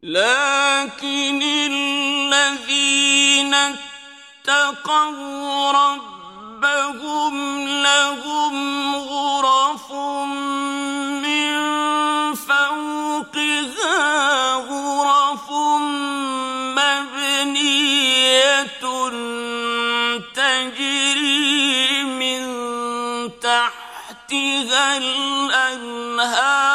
لكن الذين اتقوا ربهم لهم غرف من فوقها غرف مبنية تجري من تحتها الأنهار